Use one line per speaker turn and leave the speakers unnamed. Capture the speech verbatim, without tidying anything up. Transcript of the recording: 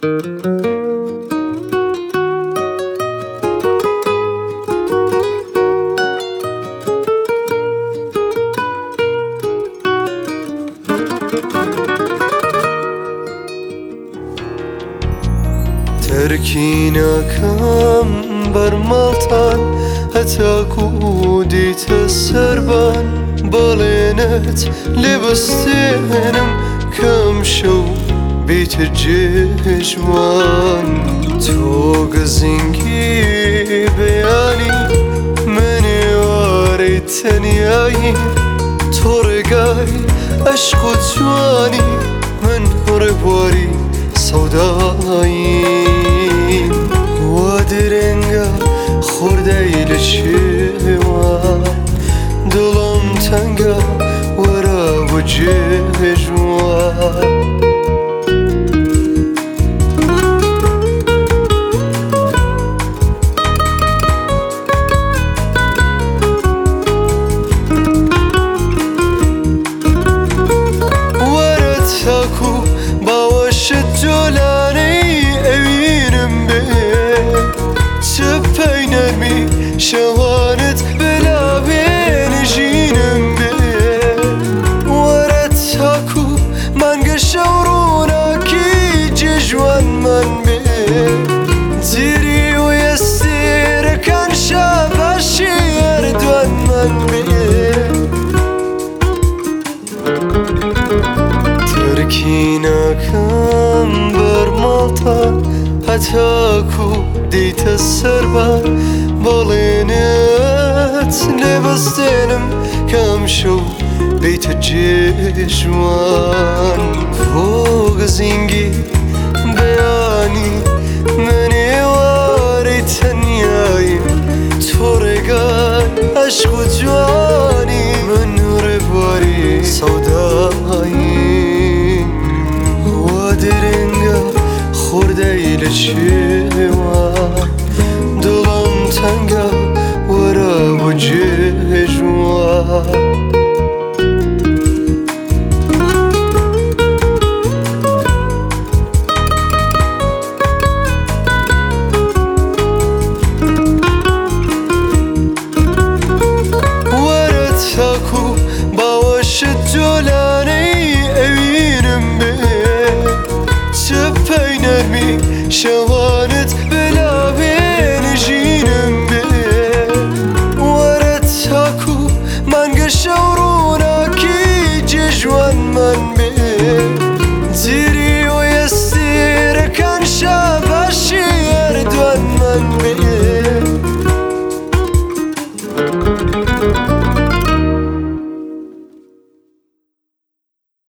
تركيناكم برمالتان هتاكو ديت السربان بالينت لبستينم كم شو بيت الجيجوان توق زنكي بياني مني واري تنياي تورقاي أشكو جواني من ربواري سوداين وادرنگا خوردهی لشیوان دلم تنگا ورا وجه جوان ورتاكو باوش الجولاني اوينم بي سبين ارمي شوانت بلا بين جينم بي ورتاكو مانقا شورونا كي جيجوان من بي زيري ويستير كان شاباشي يردوان من بي تركيناكم برمالتان هتاكو ديت السربان بالينت لبستينم كم شو بيت الجيجوان فوق زنقي بياني مني واري تنياي تورقاي عشق جواني من ربواري سوداي وادرنگا خوردهی لشیوان دلم تنگا ورا وجه جوان ورتاكو باوش الجولاني اوينم بي سبين ارمي شوانت بلا بين جينم بي ورتاكو مانقا شورونا كي جيجوان من بي زيري ويستير كان شاباشي يردوان من بي